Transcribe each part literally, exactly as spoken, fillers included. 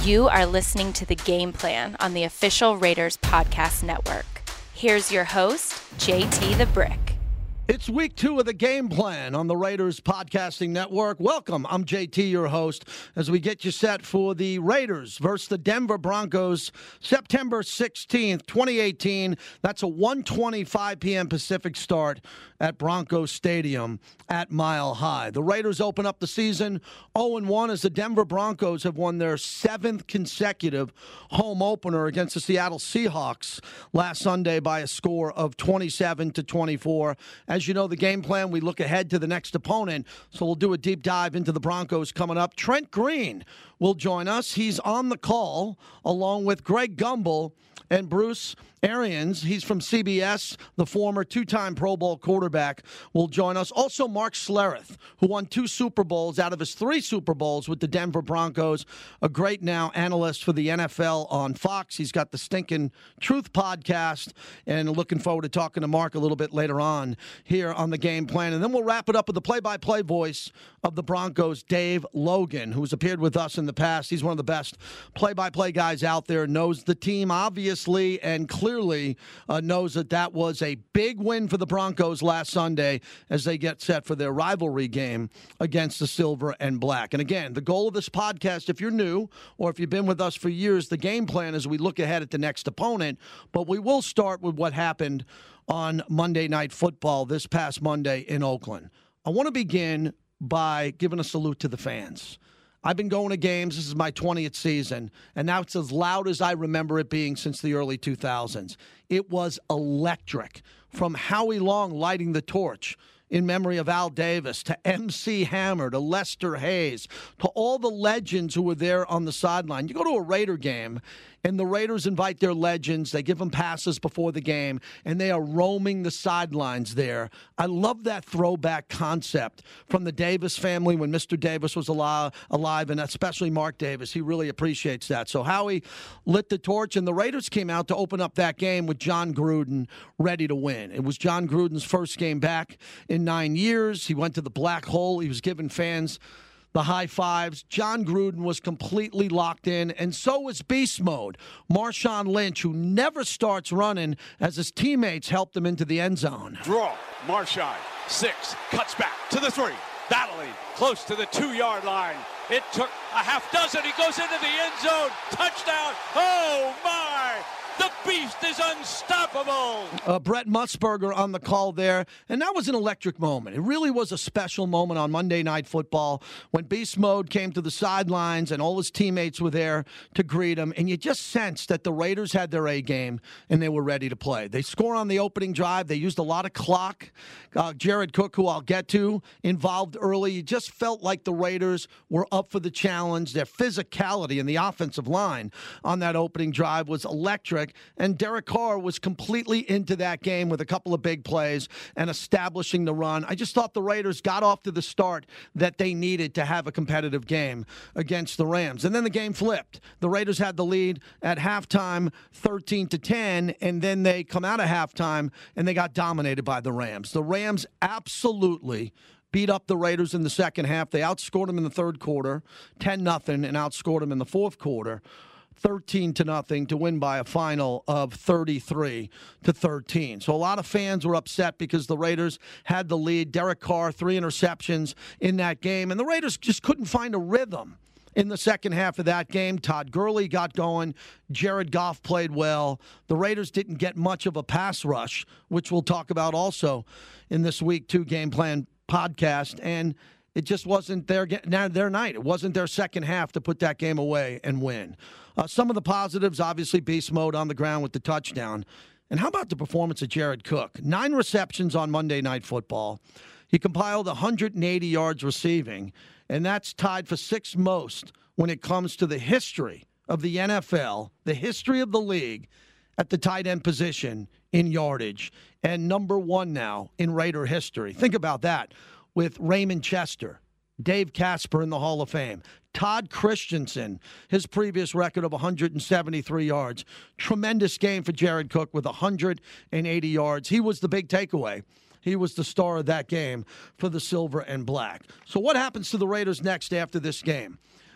You are listening to The Game Plan on the official Raiders Podcast Network. Here's your host, J T the Brick. It's week two of The Game Plan on the Raiders Podcasting Network. Welcome. I'm J T, your host, as we get you set for the Raiders versus the Denver Broncos, September sixteenth, twenty eighteen. That's a one twenty-five p.m. Pacific start at Broncos Stadium at Mile High. The Raiders open up the season oh and one as the Denver Broncos have won their seventh consecutive home opener against the Seattle Seahawks last Sunday by a score of twenty-seven to twenty-four. As you know, the game plan, we look ahead to the next opponent, so we'll do a deep dive into the Broncos coming up. Trent Green will join us. He's on the call along with Greg Gumbel and Bruce Arians. He's from C B S, the former two-time Pro Bowl quarterback, will join us. Also, Mark Schlereth, who won two Super Bowls out of his three Super Bowls with the Denver Broncos, a great now analyst for the N F L on Fox. He's got the Stinkin' Truth podcast, and looking forward to talking to Mark a little bit later on here on the Game Plan. And then we'll wrap it up with the play-by-play voice of the Broncos, Dave Logan, who's appeared with us in the past. He's one of the best play-by-play guys out there, knows the team obviously and clearly uh, knows that that was a big win for the Broncos last Sunday as they get set for their rivalry game against the Silver and Black. And again, the goal of this podcast, if you're new or if you've been with us for years, the game plan is we look ahead at the next opponent, but we will start with what happened on Monday Night Football this past Monday in Oakland. I want to begin by giving a salute to the fans. I've been going to games. This is my twentieth season, and now it's as loud as I remember it being since the early two thousands. It was electric, from Howie Long lighting the torch in memory of Al Davis, to M C Hammer, to Lester Hayes, to all the legends who were there on the sideline. You go to a Raider game, and the Raiders invite their legends. They give them passes before the game, and they are roaming the sidelines there. I love that throwback concept from the Davis family when Mister Davis was alive, alive, and especially Mark Davis. He really appreciates that. So Howie lit the torch, and the Raiders came out to open up that game with John Gruden ready to win. It was John Gruden's first game back in nine years. He went to the black hole. He was giving fans the high fives. John Gruden was completely locked in, and so was Beast Mode. Marshawn Lynch, who never starts running as his teammates helped him into the end zone. Draw. Marshawn, six, cuts back to the three, battling close to the two-yard line. It took a half dozen. He goes into the end zone. Touchdown. Oh, my. The beast is unstoppable. Uh, Brett Musburger on the call there, and that was an electric moment. It really was a special moment on Monday Night Football when Beast Mode came to the sidelines and all his teammates were there to greet him, and you just sensed that the Raiders had their A game and they were ready to play. They score on the opening drive. They used a lot of clock. Uh, Jared Cook, who I'll get to, involved early. You just felt like the Raiders were up for the challenge. Their physicality in the offensive line on that opening drive was electric. And Derek Carr was completely into that game with a couple of big plays and establishing the run. I just thought the Raiders got off to the start that they needed to have a competitive game against the Rams. And then the game flipped. The Raiders had the lead at halftime, thirteen to ten, and then they come out of halftime and they got dominated by the Rams. The Rams absolutely beat up the Raiders in the second half. They outscored them in the third quarter, ten nothing, and outscored them in the fourth quarter, thirteen to nothing, to win by a final of thirty-three to thirteen. So a lot of fans were upset because the Raiders had the lead. Derek Carr, three interceptions in that game, and the Raiders just couldn't find a rhythm in the second half of that game. Todd Gurley got going. Jared Goff played well. The Raiders didn't get much of a pass rush, which we'll talk about also in this week two game plan podcast, and it just wasn't their, their night. It wasn't their second half to put that game away and win. Uh, some of the positives, obviously, Beast Mode on the ground with the touchdown. And how about the performance of Jared Cook? Nine receptions on Monday Night Football. He compiled one hundred eighty yards receiving, and that's tied for sixth most when it comes to the history of the N F L, the history of the league at the tight end position in yardage, and number one now in Raider history. Think about that, with Raymond Chester, Dave Casper in the Hall of Fame, Todd Christensen, his previous record of one hundred seventy-three yards. Tremendous game for Jared Cook with one hundred eighty yards. He was the big takeaway. He was the star of that game for the Silver and Black. So what happens to the Raiders next after this game?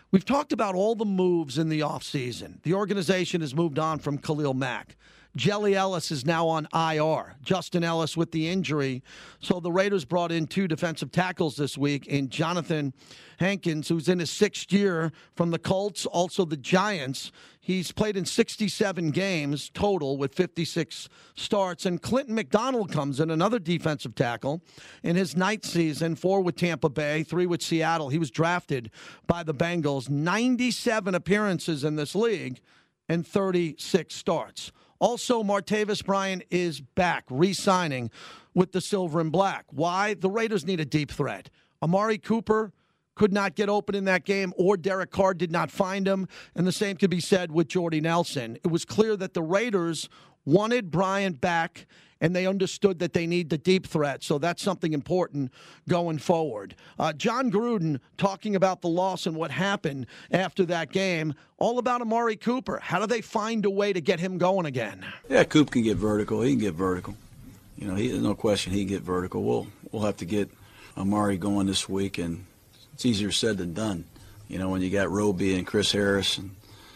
We've talked about all the moves in the offseason. The organization has moved on from Khalil Mack. Jelly Ellis is now on I R. Justin Ellis with the injury. So the Raiders brought in two defensive tackles this week in Jonathan Hankins, who's in his sixth year from the Colts, also the Giants. He's played in sixty-seven games total with fifty-six starts. And Clinton McDonald comes in, another defensive tackle, in his ninth season, four with Tampa Bay, three with Seattle. He was drafted by the Bengals. ninety-seven appearances in this league and thirty-six starts. Also, Martavis Bryant is back, re-signing with the Silver and Black. Why? The Raiders need a deep threat. Amari Cooper could not get open in that game, or Derek Carr did not find him, and the same could be said with Jordy Nelson. It was clear that the Raiders wanted Bryant back, and they understood that they need the deep threat, so that's something important going forward. Uh, John Gruden talking about the loss and what happened after that game, all about Amari Cooper. How do they find a way to get him going again? Yeah, Coop can get vertical. He can get vertical. You know, he, there's no question he can get vertical. We'll, we'll have to get Amari going this week, and it's easier said than done. You know, when you got Roby and Chris Harris and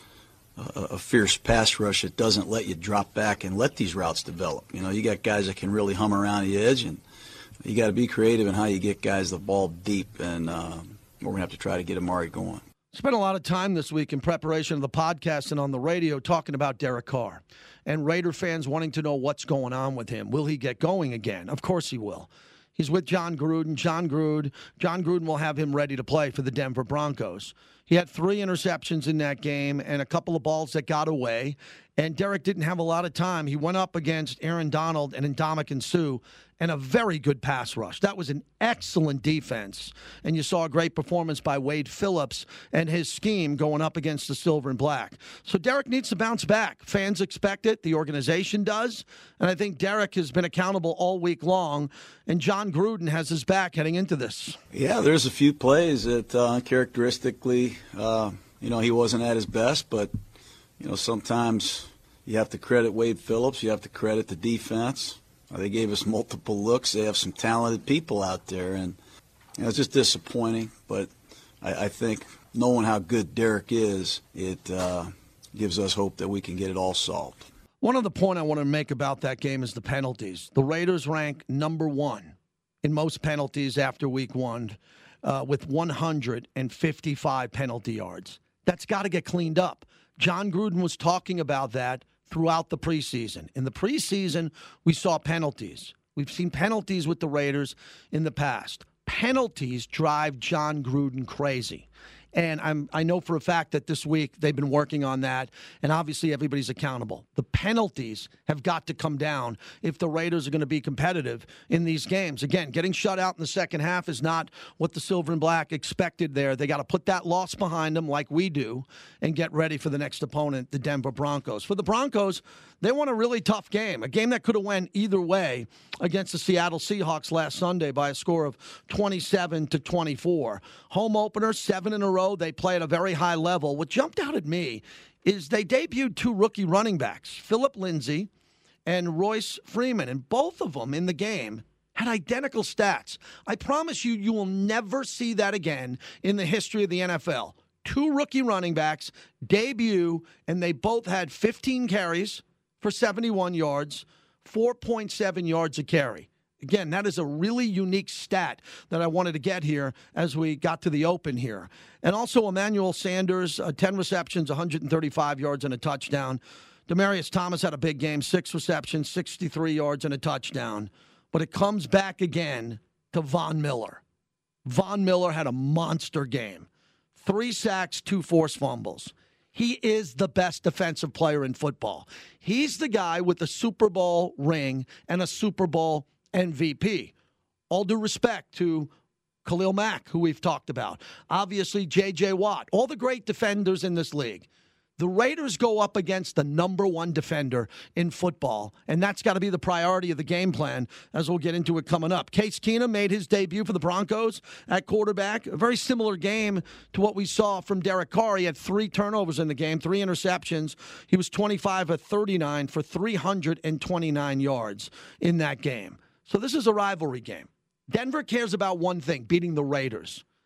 A, a fierce pass rush that doesn't let you drop back and let these routes develop. You know, you got guys that can really hum around the edge, and you got to be creative in how you get guys the ball deep, and uh, we're going to have to try to get Amari going. Spent a lot of time this week in preparation of the podcast and on the radio talking about Derek Carr and Raider fans wanting to know what's going on with him. Will he get going again? Of course he will. He's with John Gruden. John Gruden, John Gruden will have him ready to play for the Denver Broncos. He had three interceptions in that game and a couple of balls that got away. And Derek didn't have a lot of time. He went up against Aaron Donald and Ndamukong Suh and a very good pass rush. That was an excellent defense. And you saw a great performance by Wade Phillips and his scheme going up against the Silver and Black. So Derek needs to bounce back. Fans expect it. The organization does. And I think Derek has been accountable all week long. And John Gruden has his back heading into this. Yeah, there's a few plays that uh, characteristically, uh, you know, he wasn't at his best, but you know, sometimes you have to credit Wade Phillips. You have to credit the defense. Uh, they gave us multiple looks. They have some talented people out there, and you know, it's just disappointing. But I, I think knowing how good Derek is, it uh, gives us hope that we can get it all solved. One other point I want to make about that game is the penalties. The Raiders rank number one in most penalties after week one uh, with one hundred fifty-five penalty yards. That's got to get cleaned up. John Gruden was talking about that throughout the preseason. In the preseason, we saw penalties. We've seen penalties with the Raiders in the past. Penalties drive John Gruden crazy. And I'm, I know for a fact that this week they've been working on that, and obviously everybody's accountable. The penalties have got to come down if the Raiders are going to be competitive in these games. Again, getting shut out in the second half is not what the Silver and Black expected there. They got to put that loss behind them like we do and get ready for the next opponent, the Denver Broncos. For the Broncos, they won a really tough game, a game that could have went either way against the Seattle Seahawks last Sunday by a score of twenty-seven to twenty-four. Home opener, seven in a row. They play at a very high level. What jumped out at me is they debuted two rookie running backs, Philip Lindsay and Royce Freeman, and both of them in the game had identical stats. I promise you, you will never see that again in the history of the N F L. Two rookie running backs debut, and they both had fifteen carries for seventy-one yards, four point seven yards a carry. Again, that is a really unique stat that I wanted to get here as we got to the open here. And also Emmanuel Sanders, uh, ten receptions, one hundred thirty-five yards and a touchdown. Demaryius Thomas had a big game, six receptions, sixty-three yards and a touchdown. But it comes back again to Von Miller. Von Miller had a monster game. Three sacks, two forced fumbles. He is the best defensive player in football. He's the guy with a Super Bowl ring and a Super Bowl M V P. All due respect to Khalil Mack, who we've talked about. Obviously, J J. Watt. All the great defenders in this league. The Raiders go up against the number one defender in football, and that's got to be the priority of the game plan, as we'll get into it coming up. Case Keenum made his debut for the Broncos at quarterback. A very similar game to what we saw from Derek Carr. He had three turnovers in the game, three interceptions. He was twenty-five of thirty-nine for three hundred twenty-nine yards in that game. So this is a rivalry game. Denver cares about one thing, beating the Raiders.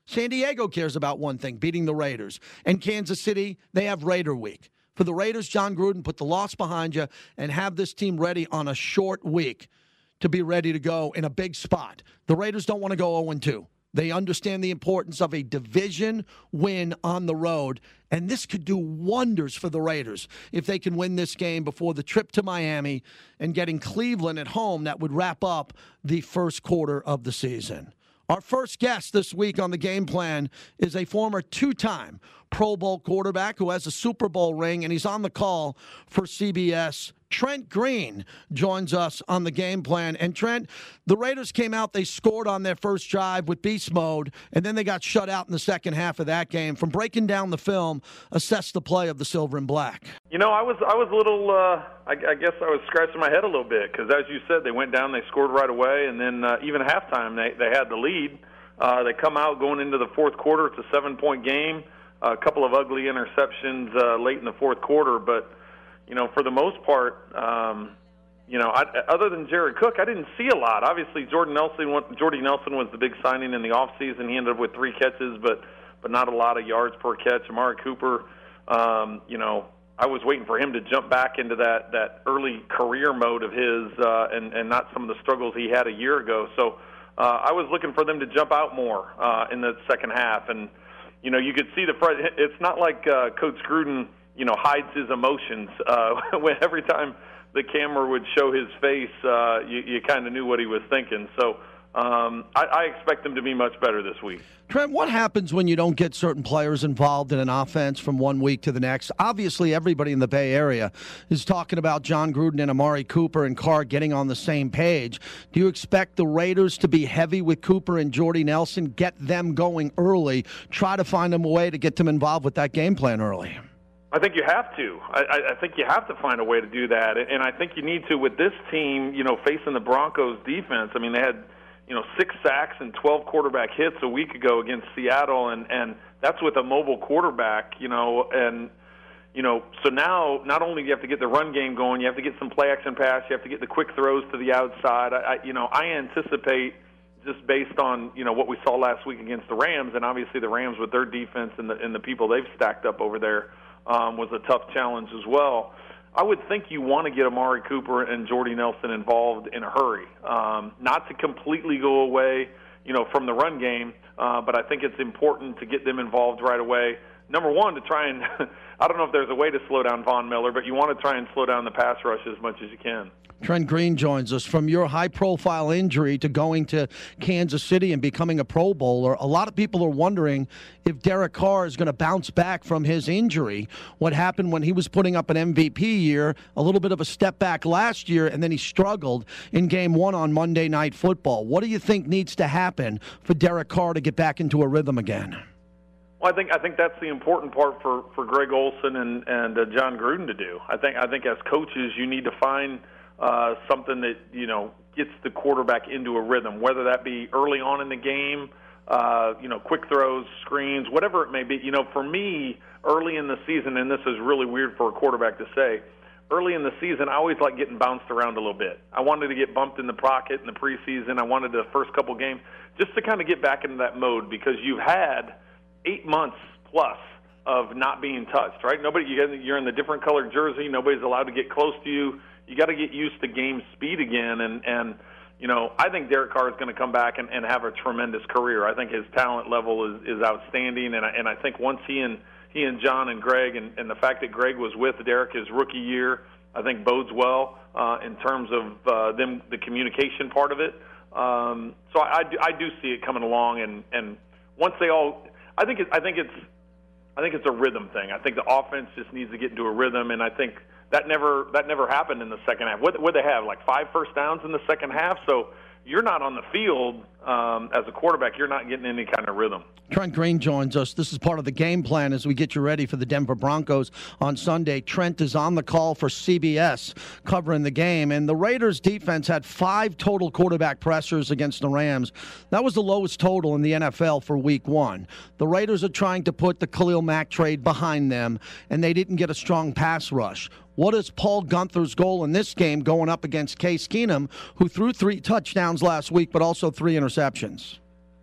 San Diego cares about one thing, beating the Raiders. And Kansas City, they have Raider Week. For the Raiders, John Gruden, put the loss behind you and have this team ready on a short week to be ready to go in a big spot. The Raiders don't want to go oh and two. They understand the importance of a division win on the road, and this could do wonders for the Raiders if they can win this game before the trip to Miami and getting Cleveland at home. That would wrap up the first quarter of the season. Our first guest this week on the Game Plan is a former two-time Pro Bowl quarterback who has a Super Bowl ring, and he's on the call for C B S. Trent Green joins us on the Game Plan. And Trent, the Raiders came out, they scored on their first drive with beast mode, and then they got shut out in the second half of that game. From breaking down the film, assess the play of the Silver and Black. You know, I was I was a little, uh, I, I guess I was scratching my head a little bit because, as you said, they went down, they scored right away, and then uh, even halftime they, they had the lead. Uh, they come out going into the fourth quarter. It's a seven-point game, a couple of ugly interceptions uh, late in the fourth quarter, but you know, for the most part, um, you know, I, other than Jared Cook, I didn't see a lot. Obviously, Jordan Nelson, Jordy Nelson was the big signing in the offseason. He ended up with three catches, but but not a lot of yards per catch. Amari Cooper, um, you know, I was waiting for him to jump back into that, that early career mode of his uh, and, and not some of the struggles he had a year ago. So uh, I was looking for them to jump out more uh, in the second half. And, you know, you could see the front. It's not like uh, Coach Gruden, you know, hides his emotions. Uh, when every time the camera would show his face, uh, you, you kind of knew what he was thinking. So um, I, I expect him to be much better this week. Trent, what happens when you don't get certain players involved in an offense from one week to the next? Obviously, everybody in the Bay Area is talking about John Gruden and Amari Cooper and Carr getting on the same page. Do you expect the Raiders to be heavy with Cooper and Jordy Nelson, get them going early, try to find them a way to get them involved with that game plan early? I think you have to. I, I think you have to find a way to do that, and I think you need to with this team. You know, facing the Broncos defense. I mean, they had you know six sacks and twelve quarterback hits a week ago against Seattle, and and that's with a mobile quarterback. You know, and you know, so now not only do you have to get the run game going, you have to get some play action pass, you have to get the quick throws to the outside. I, I you know, I anticipate just based on you know what we saw last week against the Rams, and obviously the Rams with their defense and the and the people they've stacked up over there. Um, was a tough challenge as well. I would think you want to get Amari Cooper and Jordy Nelson involved in a hurry, um, not to completely go away, you know, from the run game, uh, but I think it's important to get them involved right away. Number one, to try and I don't know if there's a way to slow down Von Miller, but you want to try and slow down the pass rush as much as you can. Trent Green joins us. From your high-profile injury to going to Kansas City and becoming a Pro Bowler, a lot of people are wondering if Derek Carr is going to bounce back from his injury. What happened when he was putting up an M V P year, a little bit of a step back last year, and then he struggled in game one on Monday Night Football. What do you think needs to happen for Derek Carr to get back into a rhythm again? Well, I think I think that's the important part for, for Greg Olson and and uh, John Gruden to do. I think I think as coaches, you need to find uh, something that you know gets the quarterback into a rhythm, whether that be early on in the game, uh, you know, quick throws, screens, whatever it may be. You know, for me, early in the season, and this is really weird for a quarterback to say, early in the season, I always like getting bounced around a little bit. I wanted to get bumped in the pocket in the preseason. I wanted the first couple games just to kind of get back into that mode because you've had eight months plus of not being touched, right? Nobody, you're in the different colored jersey. Nobody's allowed to get close to you. You got to get used to game speed again. And, and you know, I think Derek Carr is going to come back and, and have a tremendous career. I think his talent level is, is outstanding. And I, and I think once he and he and John and Greg, and, and the fact that Greg was with Derek his rookie year, I think bodes well uh, in terms of uh, them, the communication part of it. Um, so I, I, do, I do see it coming along. And, and once they all, I think it, I think it's, I think it's a rhythm thing. I think the offense just needs to get into a rhythm, and I think that never that never happened in the second half. What would they have, like five first downs in the second half? So you're not on the field um, as a quarterback. You're not getting any kind of rhythm. Trent Green joins us. This is part of the game plan as we get you ready for the Denver Broncos on Sunday. Trent is on the call for C B S covering the game. And the Raiders defense had five total quarterback pressures against the Rams. That was the lowest total in the N F L for week one. The Raiders are trying to put the Khalil Mack trade behind them, and they didn't get a strong pass rush. What is Paul Gunther's goal in this game going up against Case Keenum, who threw three touchdowns last week but also three interceptions?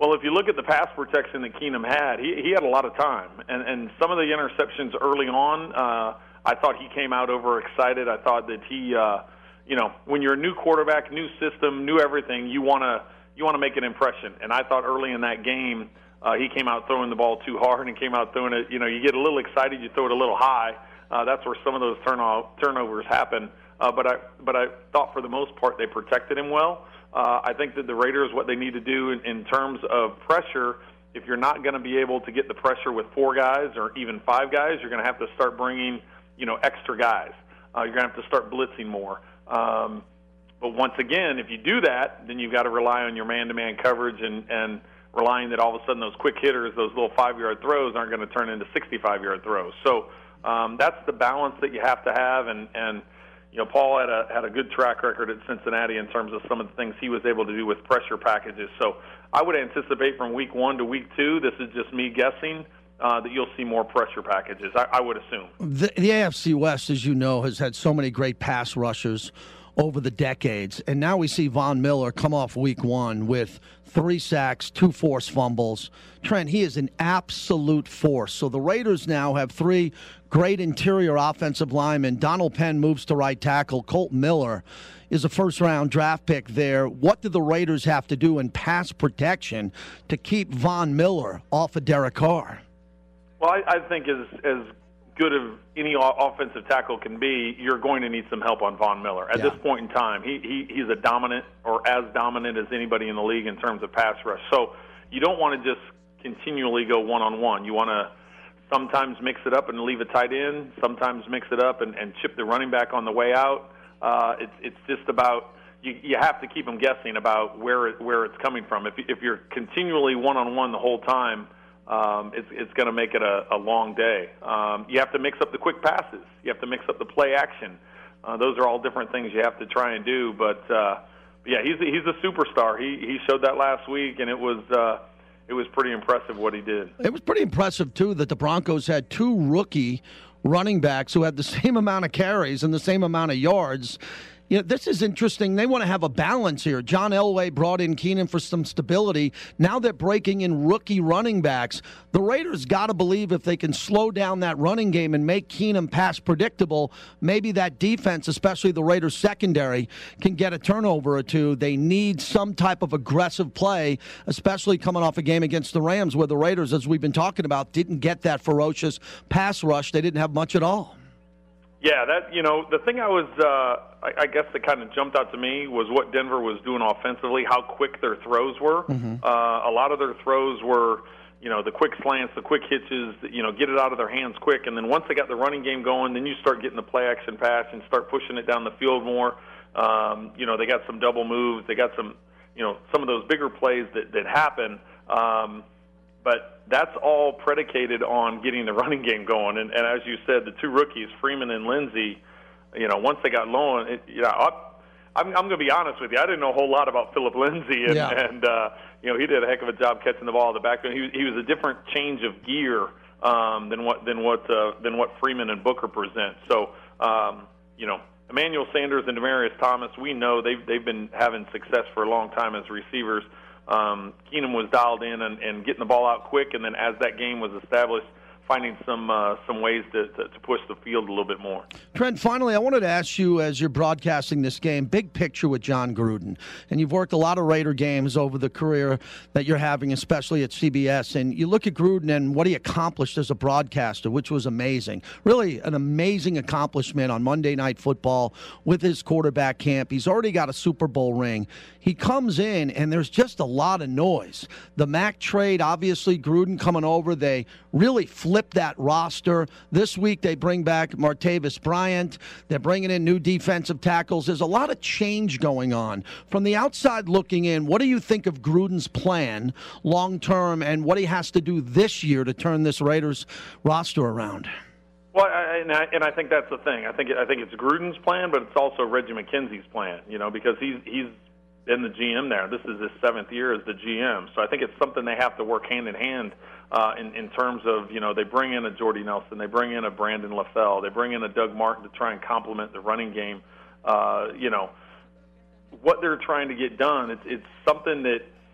Well, if you look at the pass protection that Keenum had, he, he had a lot of time. And, and some of the interceptions early on, uh, I thought he came out overexcited. I thought that he, uh, you know, when you're a new quarterback, new system, new everything, you want to you want to make an impression. And I thought early in that game, uh, he came out throwing the ball too hard and came out throwing it. You know, you get a little excited, you throw it a little high. Uh, that's where some of those turn- turnovers happen. Uh, but I but I thought for the most part they protected him well. Uh, I think that the Raiders, what they need to do in, in terms of pressure, if you're not going to be able to get the pressure with four guys or even five guys, you're going to have to start bringing, you know, extra guys. Uh, you're going to have to start blitzing more. Um, but once again, if you do that, then you've got to rely on your man-to-man coverage and, and relying that all of a sudden those quick hitters, those little five-yard throws aren't going to turn into sixty-five-yard throws. So um, that's the balance that you have to have, and, and you know, Paul had a had a good track record at Cincinnati in terms of some of the things he was able to do with pressure packages. So I would anticipate from week one to week two, this is just me guessing, uh, that you'll see more pressure packages, I, I would assume. The, the A F C West, as you know, has had so many great pass rushers over the decades. And now we see Von Miller come off week one with three sacks, two forced fumbles. Trent, he is an absolute force. So the Raiders now have three great interior offensive linemen. Donald Penn moves to right tackle. Colt Miller is a first-round draft pick there. What do the Raiders have to do in pass protection to keep Von Miller off of Derek Carr? Well, I, I think as as good as any offensive tackle can be, you're going to need some help on Von Miller. At yeah. this point in time, he, he he's a dominant or as dominant as anybody in the league in terms of pass rush. So you don't want to just continually go one-on-one. You want to sometimes mix it up and leave a tight end, sometimes mix it up and, and chip the running back on the way out. Uh, it's it's just about you, you have to keep them guessing about where it, where it's coming from. If if you're continually one-on-one the whole time, Um, it's it's going to make it a, a long day. Um, you have to mix up the quick passes. You have to mix up the play action. Uh, those are all different things you have to try and do. But uh, yeah, he's a, he's a superstar. He he showed that last week, and it was uh, it was pretty impressive what he did. It was pretty impressive too that the Broncos had two rookie running backs who had the same amount of carries and the same amount of yards. You know, this is interesting. They want to have a balance here. John Elway brought in Keenum for some stability. Now they're breaking in rookie running backs. The Raiders got to believe if they can slow down that running game and make Keenum pass predictable, maybe that defense, especially the Raiders secondary, can get a turnover or two. They need some type of aggressive play, especially coming off a game against the Rams where the Raiders, as we've been talking about, didn't get that ferocious pass rush. They didn't have much at all. Yeah, that you know, the thing I was, uh, I, I guess that kind of jumped out to me was what Denver was doing offensively, how quick their throws were. Mm-hmm. Uh, a lot of their throws were, you know, the quick slants, the quick hitches, you know, get it out of their hands quick. And then once they got the running game going, then you start getting the play action pass and start pushing it down the field more. Um, you know, they got some double moves. They got some, you know, some of those bigger plays that, that happen. Um, But that's all predicated on getting the running game going. And, and as you said, the two rookies, Freeman and Lindsey, you know, once they got low, it, you know, I, I'm, I'm going to be honest with you. I didn't know a whole lot about Philip Lindsey, and, yeah. and uh, you know, he did a heck of a job catching the ball in the backfield. He, he was a different change of gear um, than what than what uh, than what Freeman and Booker present. So, um, you know, Emmanuel Sanders and Demaryius Thomas, we know they've they've been having success for a long time as receivers. Um, Keenum was dialed in and, and getting the ball out quick, and then as that game was established, finding some uh, some ways to, to, to push the field a little bit more. Trent, finally, I wanted to ask you, as you're broadcasting this game, big picture with John Gruden. And you've worked a lot of Raider games over the career that you're having, especially at C B S. And you look at Gruden and what he accomplished as a broadcaster, which was amazing. Really an amazing accomplishment on Monday Night Football with his quarterback camp. He's already got a Super Bowl ring. He comes in, and there's just a lot of noise. The Mac trade, obviously, Gruden coming over, they really flipped that roster. This week they bring back Martavis Bryant. They're bringing in new defensive tackles. There's a lot of change going on. From the outside looking in, what do you think of Gruden's plan long-term and what he has to do this year to turn this Raiders roster around? Well, I, and, I, and I think that's the thing. I think I think it's Gruden's plan, but it's also Reggie McKenzie's plan, you know, because he's he's been the G M there. This is his seventh year as the G M. So I think it's something they have to work hand in hand uh, in, in terms of, you know, they bring in a Jordy Nelson, they bring in a Brandon LaFell, they bring in a Doug Martin to try and complement the running game. Uh, you know, what they're trying to get done, it's, it's something that, you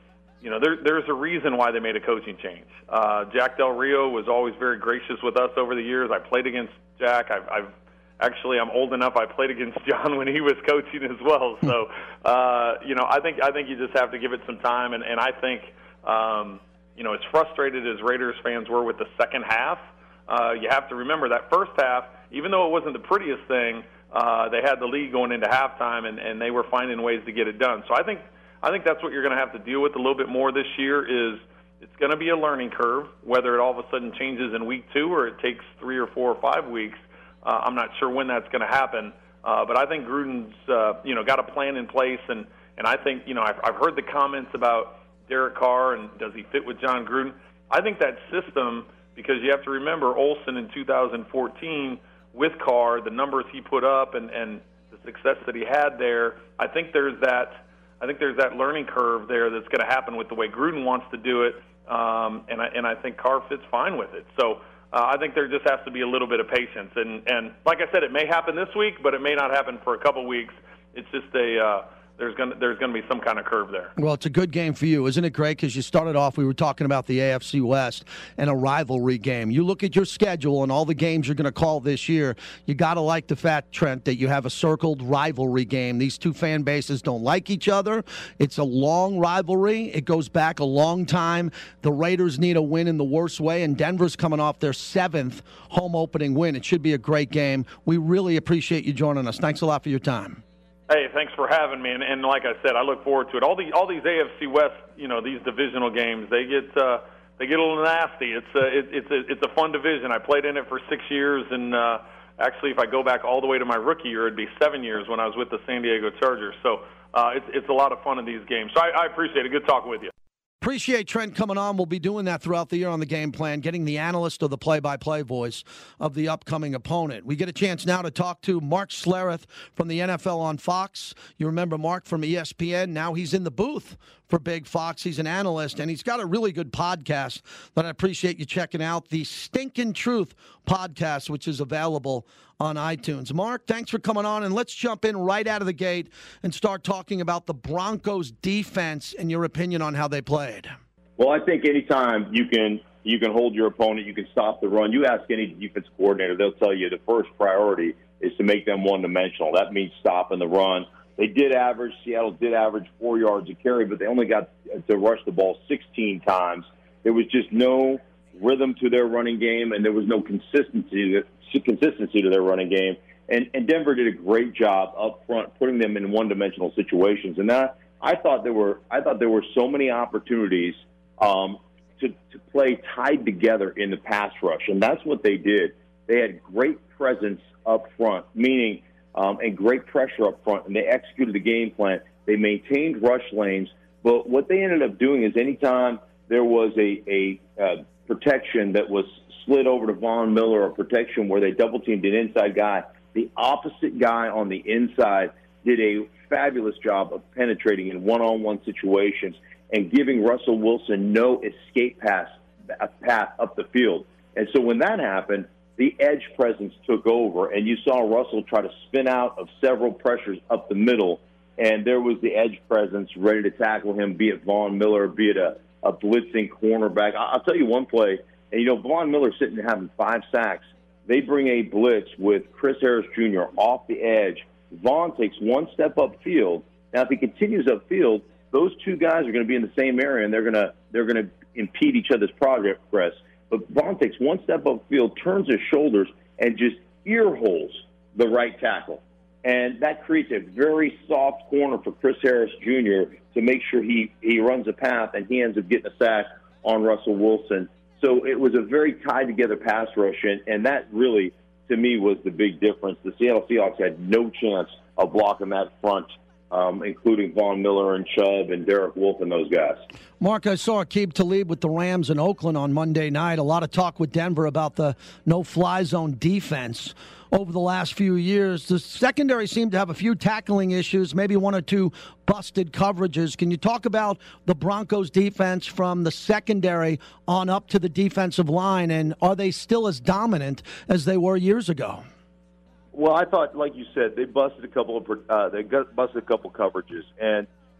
you know, there, there's a reason why they made a coaching change. Uh, Jack Del Rio was always very gracious with us over the years. I played against Jack. I've, I've actually, I'm old enough. I played against John when he was coaching as well. So, uh, you know, I think I think you just have to give it some time. And, and I think, um, you know, as frustrated as Raiders fans were with the second half, uh, you have to remember that first half, even though it wasn't the prettiest thing, uh, they had the lead going into halftime, and, and they were finding ways to get it done. So I think I think that's what you're going to have to deal with a little bit more this year. Is it's going to be a learning curve, whether it all of a sudden changes in week two or it takes three or four or five weeks. Uh, I'm not sure when that's going to happen, uh, but I think Gruden's uh, you know got a plan in place, and, and I think you know I've, I've heard the comments about Derek Carr and does he fit with John Gruden. I think that system, because you have to remember Olsen in two thousand fourteen with Carr, the numbers he put up and, and the success that he had there. I think there's that. I think there's that learning curve there that's going to happen with the way Gruden wants to do it, um, and I and I think Carr fits fine with it. So. Uh, I think there just has to be a little bit of patience, and and like I said, it may happen this week, but it may not happen for a couple weeks. It's just a uh, there's going there's going to be some kind of curve there. Well, it's a good game for you, isn't it, Greg? Because you started off, we were talking about the A F C West and a rivalry game. You look at your schedule and all the games you're going to call this year. You got to like the fact, Trent, that you have a circled rivalry game. These two fan bases don't like each other. It's a long rivalry. It goes back a long time. The Raiders need a win in the worst way, and Denver's coming off their seventh home opening win. It should be a great game. We really appreciate you joining us. Thanks a lot for your time. Hey, thanks for having me, and, and like I said, I look forward to it. All the all these A F C West, you know, these divisional games, they get uh, they get a little nasty. It's a it, it's a it's a fun division. I played in it for six years, and uh, actually, if I go back all the way to my rookie year, it'd be seven years when I was with the San Diego Chargers. So uh, it's it's a lot of fun in these games. So I, I appreciate it. Good talking with you. Appreciate Trent coming on. We'll be doing that throughout the year on the game plan, getting the analyst or the play-by-play voice of the upcoming opponent. We get a chance now to talk to Mark Schlereth from the N F L on Fox. You remember Mark from E S P N. Now he's in the booth for Big Fox. He's an analyst, and he's got a really good podcast that I appreciate you checking out, the Stinkin' Truth podcast, which is available on iTunes. Mark, thanks for coming on, and let's jump in right out of the gate and start talking about the Broncos' defense and your opinion on how they played. Well, I think anytime you can you can hold your opponent, you can stop the run. You ask any defense coordinator, they'll tell you the first priority is to make them one-dimensional. That means stopping the run. They did average, Seattle did average four yards a carry, but they only got to rush the ball sixteen times. There was just no rhythm to their running game, and there was no consistency consistency to their running game. And, and Denver did a great job up front, putting them in one-dimensional situations. And that, I thought there were I thought there were so many opportunities um, to, to play tied together in the pass rush, and that's what they did. They had great presence up front, meaning um, and great pressure up front, and they executed the game plan. They maintained rush lanes, but what they ended up doing is anytime there was a, a uh, protection that was slid over to Von Miller, or protection where they double-teamed an inside guy, the opposite guy on the inside did a fabulous job of penetrating in one-on-one situations and giving Russell Wilson no escape pass, path up the field. And so when that happened, the edge presence took over, and you saw Russell try to spin out of several pressures up the middle, and there was the edge presence ready to tackle him, be it Von Miller, be it a, a blitzing cornerback. I'll tell you one play, and, you know, Von Miller sitting there having five sacks. They bring a blitz with Chris Harris Junior off the edge. Vaughn takes one step upfield. Now, if he continues upfield, those two guys are going to be in the same area, and they're going to they're going to impede each other's progress. But Vaughn takes one step upfield, turns his shoulders, and just ear holes the right tackle. And that creates a very soft corner for Chris Harris Junior to make sure he, he runs a path, and he ends up getting a sack on Russell Wilson. So it was a very tied-together pass rush, and, and that really, to me, was the big difference. The Seattle Seahawks had no chance of blocking that front, um, including Von Miller and Chubb and Derek Wolfe and those guys. Mark, I saw Aqib Talib with the Rams in Oakland on Monday night. A lot of talk with Denver about the no-fly zone defense over the last few years. The secondary seemed to have a few tackling issues, maybe one or two busted coverages. Can you talk about the Broncos defense from the secondary on up to the defensive line, and are they still as dominant as they were years ago? Well, I thought, like you said, they busted a couple of uh, they got busted a couple coverages, and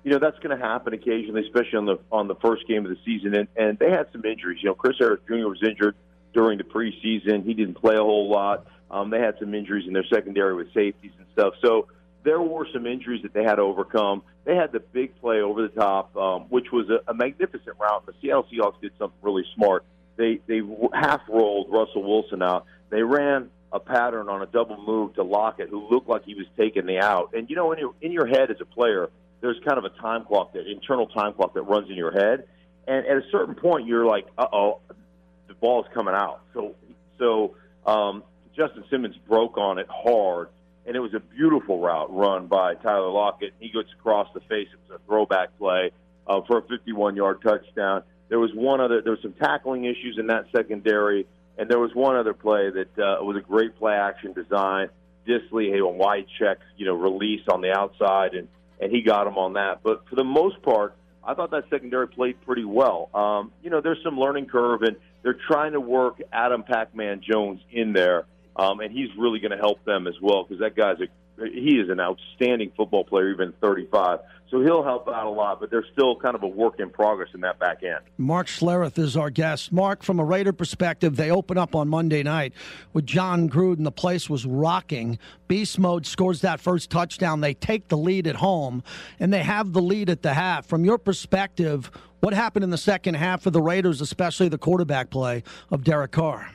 you know, that's going to happen occasionally, especially on the on the first game of the season. And, and they had some injuries. You know, Chris Harris Junior was injured during the preseason. He didn't play a whole lot. Um, they had some injuries in their secondary with safeties and stuff. So there were some injuries that they had to overcome. They had the big play over the top, um, which was a, a magnificent route. The Seattle Seahawks did something really smart. They they half rolled Russell Wilson out. They ran a pattern on a double move to Lockett, who looked like he was taking the out. And, you know, in your, in your head as a player, there's kind of a time clock, that internal time clock that runs in your head. And at a certain point, you're like, uh-oh, the ball is coming out. So so um, Justin Simmons broke on it hard, and it was a beautiful route run by Tyler Lockett. He gets across the face. It was a throwback play uh, for a fifty-one-yard touchdown. There was one other. There was some tackling issues in that secondary, and there was one other play that uh, was a great play-action design. Disley had a wide check, you know, release on the outside, and, and he got him on that. But for the most part, I thought that secondary played pretty well. Um, you know, there's some learning curve, and they're trying to work Adam Pac-Man Jones in there, um, and he's really going to help them as well, because that guy's a he is an outstanding football player, even thirty-five. So he'll help out a lot, but there's still kind of a work in progress in that back end. Mark Schlereth is our guest. Mark, from a Raider perspective, they open up on Monday night with John Gruden. The place was rocking. Beast Mode scores that first touchdown. They take the lead at home, and they have the lead at the half. From your perspective, what happened in the second half for the Raiders, especially the quarterback play of Derek Carr?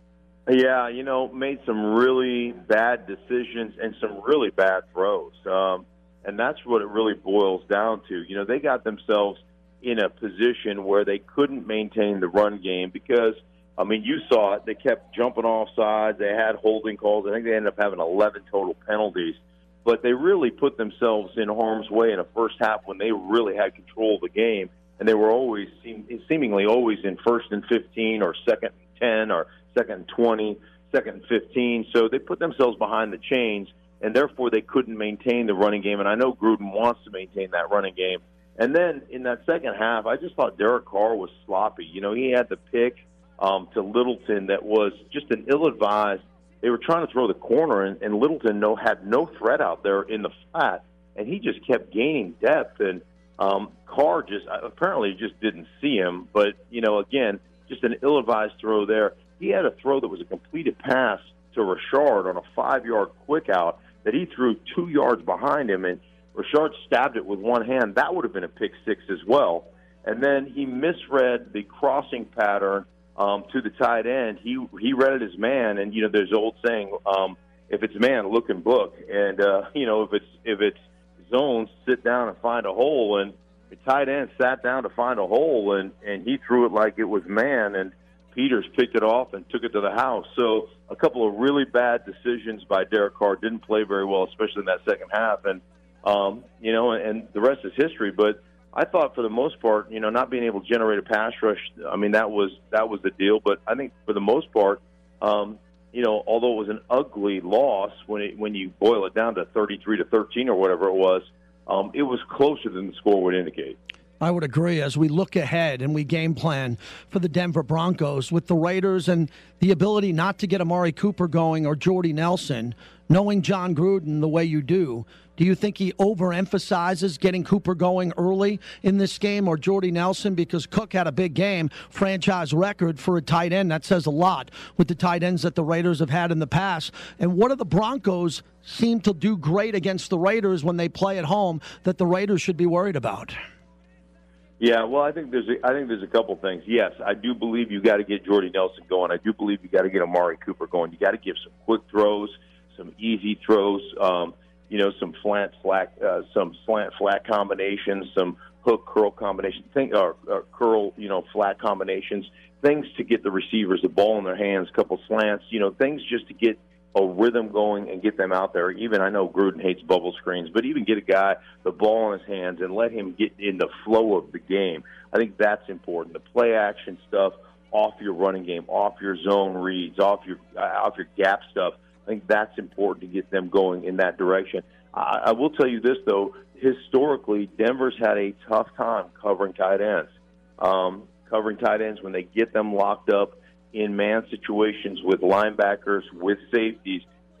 Yeah, you know, made some really bad decisions and some really bad throws. Um, and that's what it really boils down to. You know, they got themselves in a position where they couldn't maintain the run game because, I mean, you saw it. They kept jumping off sides. They had holding calls. I think they ended up having eleven total penalties. But they really put themselves in harm's way in the first half when they really had control of the game. And they were always, seemingly always in first and fifteen or second and ten or second and twenty, second and fifteen. So they put themselves behind the chains, and therefore they couldn't maintain the running game. And I know Gruden wants to maintain that running game. And then in that second half, I just thought Derek Carr was sloppy. You know, he had the pick um, to Littleton that was just an ill-advised. They were trying to throw the corner, and, and Littleton no, had no threat out there in the flat, and he just kept gaining depth. And um, Carr just apparently just didn't see him. But, you know, again, just an ill-advised throw there. He had a throw that was a completed pass to Rashard on a five-yard quick out that he threw two yards behind him, and Rashard stabbed it with one hand. That would have been a pick six as well. And then he misread the crossing pattern um, to the tight end. He he read it as man, and you know there's an old saying, um, if it's man, look and book. And uh, you know if it's if it's zones, sit down and find a hole. And the tight end sat down to find a hole, and and he threw it like it was man, and Peters picked it off and took it to the house. So a couple of really bad decisions by Derek Carr. Didn't play very well, especially in that second half. And, um, you know, and, and the rest is history. But I thought for the most part, you know, not being able to generate a pass rush, I mean, that was that was the deal. But I think for the most part, um, you know, although it was an ugly loss when it, when you boil it down to thirty-three to thirteen or whatever it was, um, it was closer than the score would indicate. I would agree. As we look ahead and we game plan for the Denver Broncos with the Raiders and the ability not to get Amari Cooper going or Jordy Nelson, knowing John Gruden the way you do, do you think he overemphasizes getting Cooper going early in this game or Jordy Nelson? Because Cook had a big game, franchise record for a tight end. That says a lot with the tight ends that the Raiders have had in the past. And what do the Broncos seem to do great against the Raiders when they play at home that the Raiders should be worried about? Yeah, well, I think there's a, I think there's a couple things. Yes, I do believe you got to get Jordy Nelson going. I do believe you got to get Amari Cooper going. You got to give some quick throws, some easy throws, um, you know, some slant flat, uh, some slant flat combinations, some hook curl combinations, think or, or curl, you know, flat combinations. Things to get the receivers the ball in their hands, a couple slants, you know, things just to get a rhythm going and get them out there. Even I know Gruden hates bubble screens, but even get a guy the ball in his hands and let him get in the flow of the game. I think that's important. The play action stuff off your running game, off your zone reads, off your uh, off your gap stuff. I think that's important to get them going in that direction. I, I will tell you this though: historically, Denver's had a tough time covering tight ends. Um, covering tight ends when they get them locked up in man situations with linebackers, with safeties,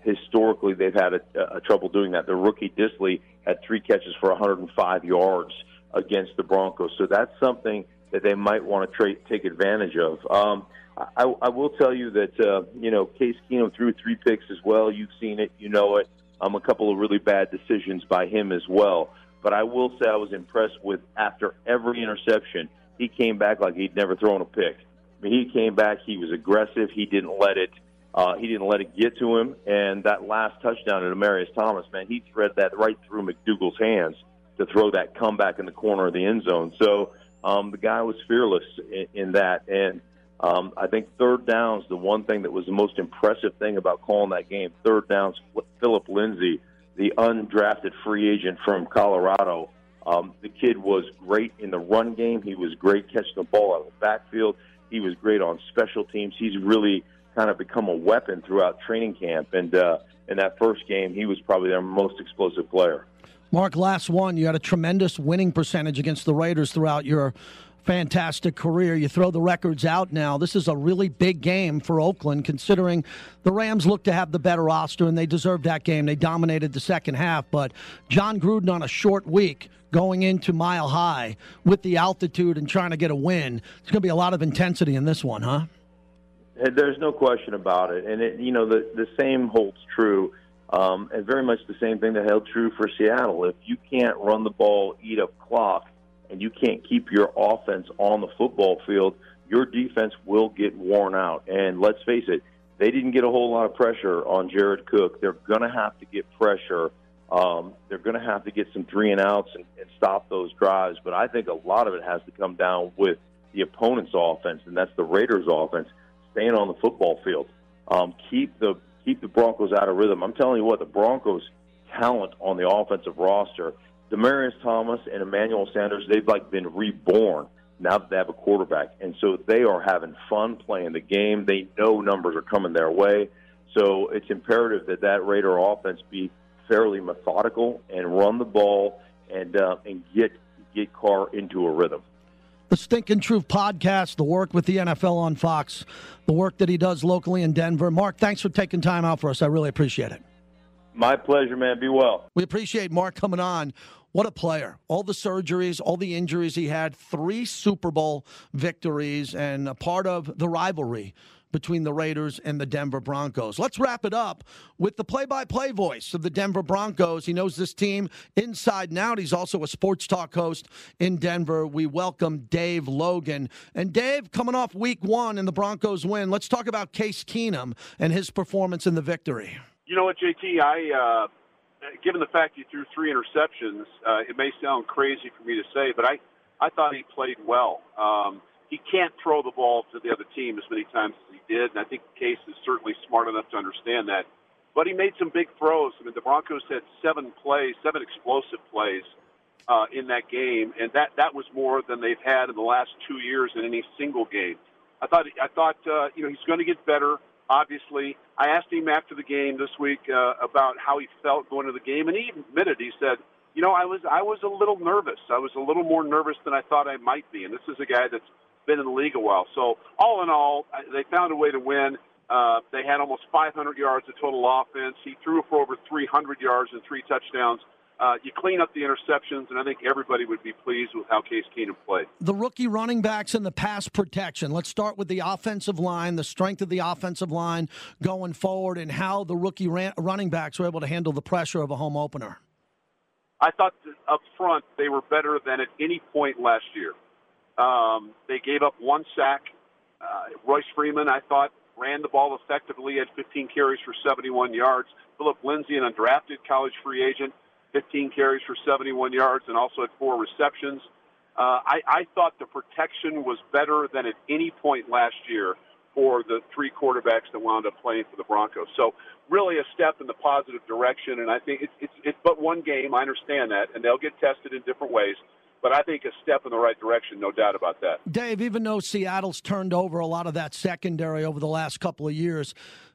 historically they've had a, a trouble doing that. The rookie Disley had three catches for one hundred five yards against the Broncos, so that's something that they might want to tra- take advantage of. Um, I, I will tell you that uh, you know Case Keenum threw three picks as well. You've seen it, you know it. Um, a couple of really bad decisions by him as well. But I will say I was impressed with after every interception, he came back like he'd never thrown a pick. I mean, he came back. He was aggressive. He didn't let it. Uh, he didn't let it get to him. And that last touchdown to Demaryius Thomas, man, he thread that right through McDougal's hands to throw that comeback in the corner of the end zone. So um, the guy was fearless in, in that. And um, I think third downs, the one thing that was the most impressive thing about calling that game, third downs, Philip Lindsay, the undrafted free agent from Colorado. Um, the kid was great in the run game. He was great catching the ball out of the backfield. He was great on special teams. He's really kind of become a weapon throughout training camp. And uh, in that first game, he was probably their most explosive player. Mark, last one, you had a tremendous winning percentage against the Raiders throughout your fantastic career. You throw the records out now. This is a really big game for Oakland, considering the Rams look to have the better roster, and they deserved that game. They dominated the second half, but John Gruden on a short week going into Mile High with the altitude and trying to get a win. There's going to be a lot of intensity in this one, huh? There's no question about it. And, it, you know, the, the same holds true, um, and very much the same thing that held true for Seattle. If you can't run the ball, eat up clock, and you can't keep your offense on the football field, your defense will get worn out. And let's face it, they didn't get a whole lot of pressure on Jared Cook. They're going to have to get pressure. Um, they're going to have to get some three and outs and, and stop those drives. But I think a lot of it has to come down with the opponent's offense, and that's the Raiders' offense, staying on the football field. Um, keep the keep the Broncos out of rhythm. I'm telling you what, the Broncos' talent on the offensive roster, Demaryius Thomas and Emmanuel Sanders, they've like been reborn now that they have a quarterback. And so they are having fun playing the game. They know numbers are coming their way. So it's imperative that that Raider offense be fairly methodical and run the ball and uh, and get get Carr into a rhythm. The Stinkin' Truth podcast, the work with the N F L on Fox, the work that he does locally in Denver. Mark, thanks for taking time out for us. I really appreciate it. My pleasure, man. Be well. We appreciate Mark coming on. What a player. All the surgeries, all the injuries he had, three Super Bowl victories, and a part of the rivalry between the Raiders and the Denver Broncos. Let's wrap it up with the play-by-play voice of the Denver Broncos. He knows this team inside and out. He's also a sports talk host in Denver. We welcome Dave Logan. And Dave, coming off week one and the Broncos win, let's talk about Case Keenum and his performance in the victory. You know what, J T, I, uh, given the fact he threw three interceptions, uh, it may sound crazy for me to say, but I, I thought he played well. Um, he can't throw the ball to the other team as many times as he did, and I think Case is certainly smart enough to understand that. But he made some big throws. I mean, the Broncos had seven plays, seven explosive plays uh, in that game, and that, that was more than they've had in the last two years in any single game. I thought, I thought uh, you know, he's going to get better. Obviously, I asked him after the game this week uh, about how he felt going to the game, and he admitted, he said, you know, I was I was a little nervous. I was a little more nervous than I thought I might be, and this is a guy that's been in the league a while. So all in all, they found a way to win. Uh, they had almost five hundred yards of total offense. He threw for over three hundred yards and three touchdowns. Uh, you clean up the interceptions, and I think everybody would be pleased with how Case Keenum played. The rookie running backs and the pass protection. Let's start with the offensive line, the strength of the offensive line going forward, and how the rookie ran- running backs were able to handle the pressure of a home opener. I thought that up front they were better than at any point last year. Um, they gave up one sack. Uh, Royce Freeman, I thought, ran the ball effectively, had fifteen carries for seventy-one yards. Philip Lindsay, an undrafted college free agent, fifteen carries for seventy-one yards and also had four receptions. Uh, I, I thought the protection was better than at any point last year for the three quarterbacks that wound up playing for the Broncos. So really a step in the positive direction, and I think it's, it's, it's but one game. I understand that, and they'll get tested in different ways. But I think a step in the right direction, no doubt about that. Dave, even though Seattle's turned over a lot of that secondary over the last couple of years,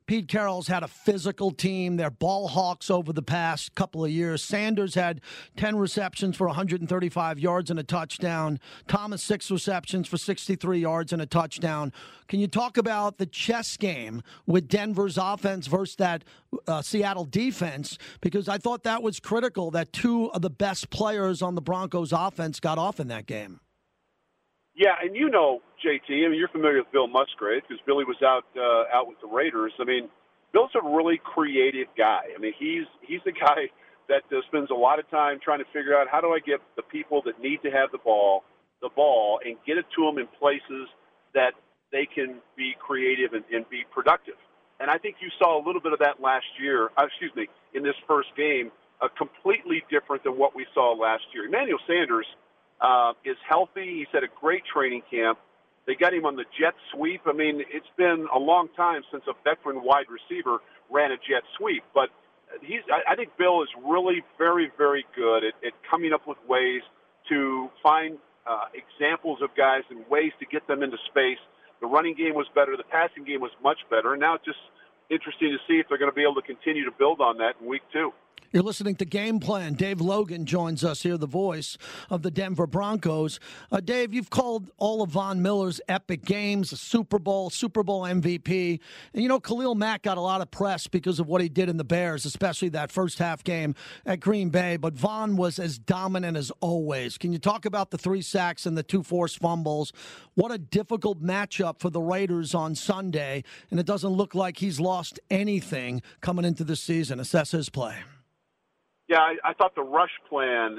Pete Carroll's had a physical team. They're ball hawks over the past couple of years. Sanders had ten receptions for one hundred thirty-five yards and a touchdown. Thomas, six receptions for sixty-three yards and a touchdown. Can you talk about the chess game with Denver's offense versus that uh, Seattle defense? Because I thought that was critical, that two of the best players on the Broncos offense got off in that game. Yeah, and you know, J T, I mean, you're familiar with Bill Musgrave because Billy was out uh, out with the Raiders. I mean, Bill's a really creative guy. I mean, he's he's the guy that uh, spends a lot of time trying to figure out how do I get the people that need to have the ball, the ball, and get it to them in places that they can be creative and, and be productive. And I think you saw a little bit of that last year, uh, excuse me, in this first game, uh, completely different than what we saw last year. Emmanuel Sanders uh, is healthy. He's had a great training camp. They got him on the jet sweep. I mean, it's been a long time since a veteran wide receiver ran a jet sweep. But he's, I, I think Bill is really very, very good at, at coming up with ways to find uh, examples of guys and ways to get them into space. The running game was better. The passing game was much better. And now it's just interesting to see if they're going to be able to continue to build on that in week two. You're listening to Game Plan. Dave Logan joins us here, the voice of the Denver Broncos. Uh, Dave, you've called all of Von Miller's epic games, a Super Bowl, Super Bowl M V P. And, you know, Khalil Mack got a lot of press because of what he did in the Bears, especially that first half game at Green Bay. But Von was as dominant as always. Can you talk about the three sacks and the two forced fumbles? What a difficult matchup for the Raiders on Sunday. And it doesn't look like he's lost anything coming into the season. Assess his play. Yeah, I, I thought the rush plan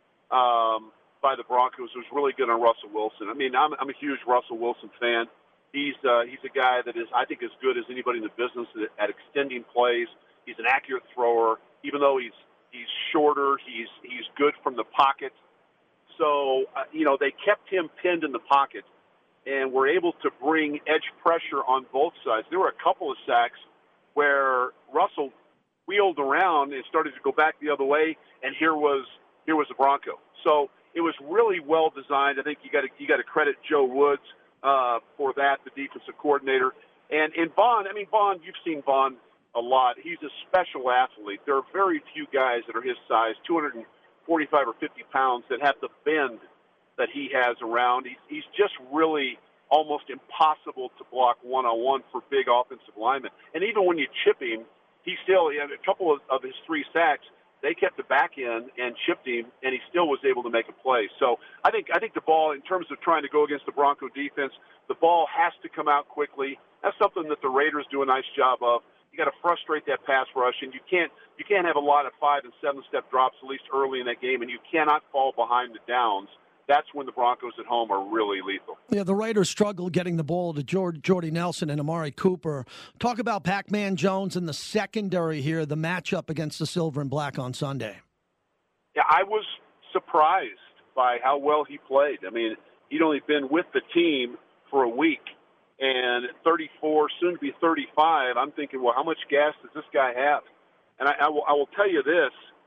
um, by the Broncos was really good on Russell Wilson. I mean, I'm, I'm a huge Russell Wilson fan. He's uh, he's a guy that is, I think, as good as anybody in the business at, at extending plays. He's an accurate thrower, even though he's he's shorter. He's he's good from the pocket. So uh, you know, they kept him pinned in the pocket, and were able to bring edge pressure on both sides. There were a couple of sacks where Russell wheeled around and started to go back the other way, and here was here was the Bronco. So it was really well designed. I think you got to you got to credit Joe Woods uh, for that, the defensive coordinator, and and Vaughn. I mean, Vaughn, you've seen Vaughn a lot. He's a special athlete. There are very few guys that are his size, two hundred forty-five or fifty pounds, that have the bend that he has around. He's he's just really almost impossible to block one on one for big offensive linemen. And even when you chip him, he still, he had a couple of, of his three sacks, they kept the back in and chipped him, and he still was able to make a play. So I think I think the ball, in terms of trying to go against the Bronco defense, the ball has to come out quickly. That's something that the Raiders do a nice job of. You got to frustrate that pass rush, and you can't you can't have a lot of five and seven step drops, at least early in that game, and you cannot fall behind the downs. That's when the Broncos at home are really lethal. Yeah, the Raiders struggle getting the ball to Jord- Jordy Nelson and Amari Cooper. Talk about Pac-Man Jones and the secondary here, the matchup against the Silver and Black on Sunday. Yeah, I was surprised by how well he played. I mean, he'd only been with the team for a week, and at thirty-four, soon to be thirty-five, I'm thinking, well, how much gas does this guy have? And I, I, will, I will tell you this.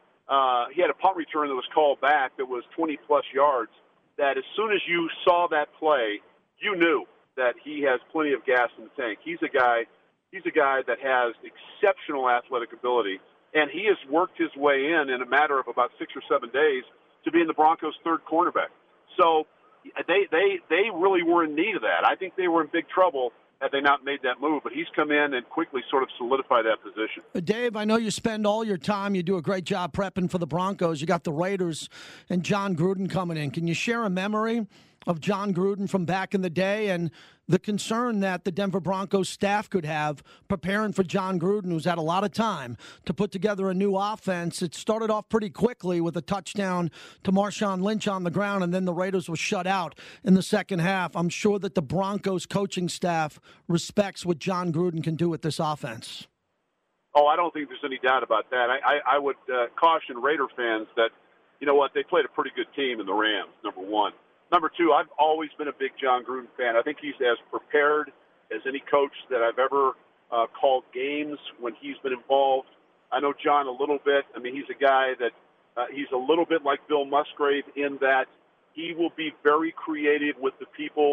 Uh, he had a punt return that was called back that was twenty-plus yards. That as soon as you saw that play, you knew that he has plenty of gas in the tank. He's a guy, he's a guy that has exceptional athletic ability, and he has worked his way in in a matter of about six or seven days to being the Broncos' third cornerback. So they they they really were in need of that. I think they were in big trouble had they not made that move, but he's come in and quickly sort of solidified that position. Dave, I know you spend all your time, you do a great job prepping for the Broncos. You got the Raiders and John Gruden coming in. Can you share a memory of John Gruden from back in the day and the concern that the Denver Broncos staff could have preparing for John Gruden, who's had a lot of time to put together a new offense? It started off pretty quickly with a touchdown to Marshawn Lynch on the ground, and then the Raiders were shut out in the second half. I'm sure that the Broncos coaching staff respects what John Gruden can do with this offense. Oh, I don't think there's any doubt about that. I, I, I would uh, caution Raider fans that, you know what, they played a pretty good team in the Rams, number one. Number two, I've always been a big John Gruden fan. I think he's as prepared as any coach that I've ever uh, called games when he's been involved. I know John a little bit. I mean, he's a guy that uh, he's a little bit like Bill Musgrave in that he will be very creative with the people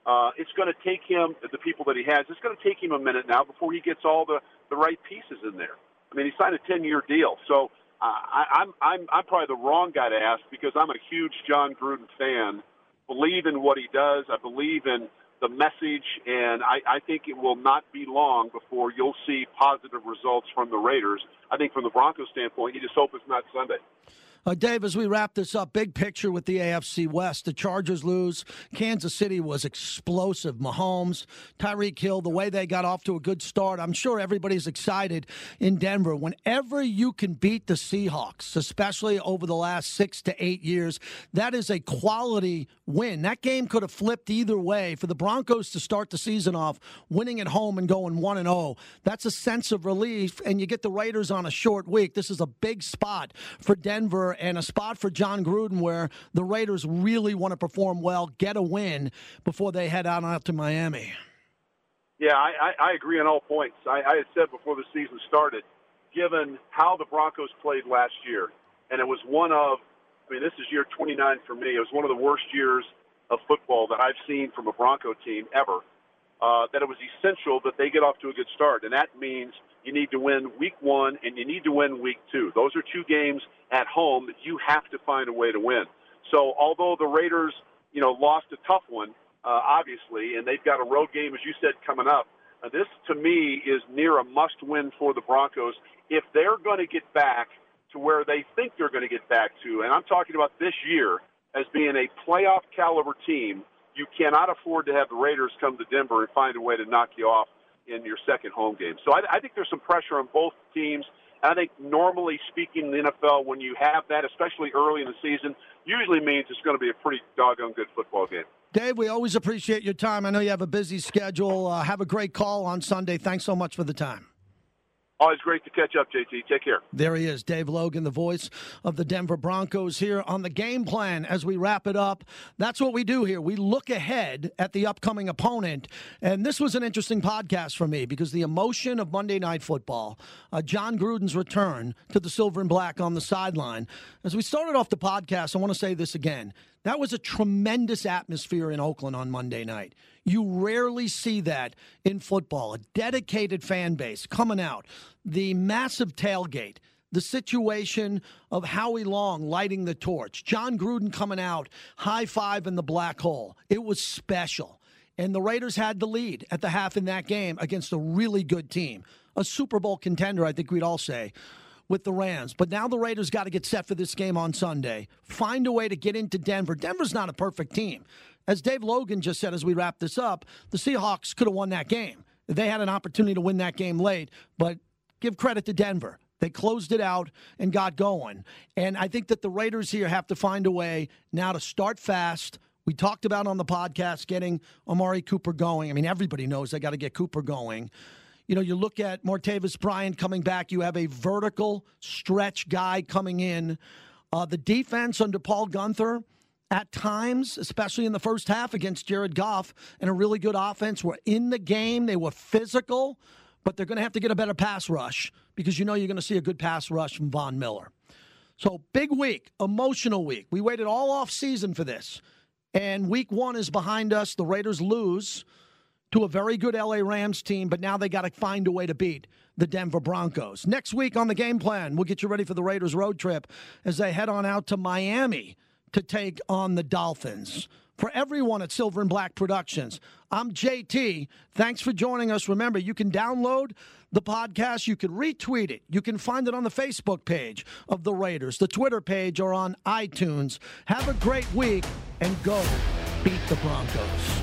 Uh, it's going to take him, the people that he has, it's going to take him a minute now before he gets all the, the right pieces in there. I mean, he signed a ten-year deal. So uh, I, I'm, I'm, I'm probably the wrong guy to ask because I'm a huge John Gruden fan, believe in what he does. I believe in the message, and I, I think it will not be long before you'll see positive results from the Raiders. I think from the Broncos standpoint, you just hope it's not Sunday. Uh, Dave, as we wrap this up, big picture with the A F C West. The Chargers lose. Kansas City was explosive. Mahomes, Tyreek Hill, the way they got off to a good start. I'm sure everybody's excited in Denver. Whenever you can beat the Seahawks, especially over the last six to eight years, that is a quality win. That game could have flipped either way. For the Broncos to start the season off winning at home and going one and oh, that's a sense of relief, and you get the Raiders on a short week. This is a big spot for Denver and a spot for John Gruden where the Raiders really want to perform well, get a win before they head out, out to Miami. Yeah, I, I agree on all points. I, I had said before the season started, given how the Broncos played last year, and it was one of, I mean, this is year twenty-nine for me. It was one of the worst years of football that I've seen from a Bronco team ever, uh, that it was essential that they get off to a good start. And that means you need to win week one and you need to win week two. Those are two games at home that you have to find a way to win. So although the Raiders, you know, lost a tough one, uh, obviously, and they've got a road game, as you said, coming up, uh, this to me is near a must-win for the Broncos if they're going to get back to where they think they're going to get back to. And I'm talking about this year as being a playoff caliber team. You cannot afford to have the Raiders come to Denver and find a way to knock you off in your second home game. So I, I think there's some pressure on both teams. I think normally speaking in the N F L, when you have that, especially early in the season, usually means it's going to be a pretty doggone good football game. Dave, we always appreciate your time. I know you have a busy schedule. Uh, have a great call on Sunday. Thanks so much for the time. Always great to catch up, J T. Take care. There he is, Dave Logan, the voice of the Denver Broncos here on the Game Plan as we wrap it up. That's what we do here. We look ahead at the upcoming opponent. And this was an interesting podcast for me because the emotion of Monday Night Football, uh, John Gruden's return to the silver and black on the sideline. As we started off the podcast, I want to say this again. That was a tremendous atmosphere in Oakland on Monday night. You rarely see that in football. A dedicated fan base coming out. The massive tailgate. The situation of Howie Long lighting the torch. John Gruden coming out, high five in the black hole. It was special. And the Raiders had the lead at the half in that game against a really good team. A Super Bowl contender, I think we'd all say, with the Rams. But now the Raiders got to get set for this game on Sunday. Find a way to get into Denver. Denver's not a perfect team. As Dave Logan just said as we wrap this up, the Seahawks could have won that game. They had an opportunity to win that game late, but give credit to Denver. They closed it out and got going. And I think that the Raiders here have to find a way now to start fast. We talked about on the podcast getting Amari Cooper going. I mean, everybody knows they got to get Cooper going. You know, you look at Martavis Bryant coming back. You have a vertical stretch guy coming in. Uh, the defense under Paul Guenther, at times, especially in the first half against Jared Goff, and a really good offense, were in the game. They were physical, but they're going to have to get a better pass rush because you know you're going to see a good pass rush from Von Miller. So big week, emotional week. We waited all off season for this, and week one is behind us. The Raiders lose to a very good L A Rams team, but now they got to find a way to beat the Denver Broncos. Next week on the Game Plan, we'll get you ready for the Raiders road trip as they head on out to Miami to take on the Dolphins. For everyone at Silver and Black Productions, I'm J T. Thanks for joining us. Remember, you can download the podcast. You can retweet it. You can find it on the Facebook page of the Raiders, the Twitter page, or on iTunes. Have a great week and go beat the Broncos.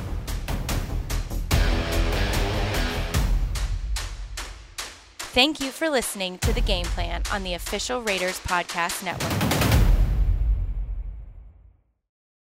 Thank you for listening to The Game Plan on the official Raiders Podcast Network.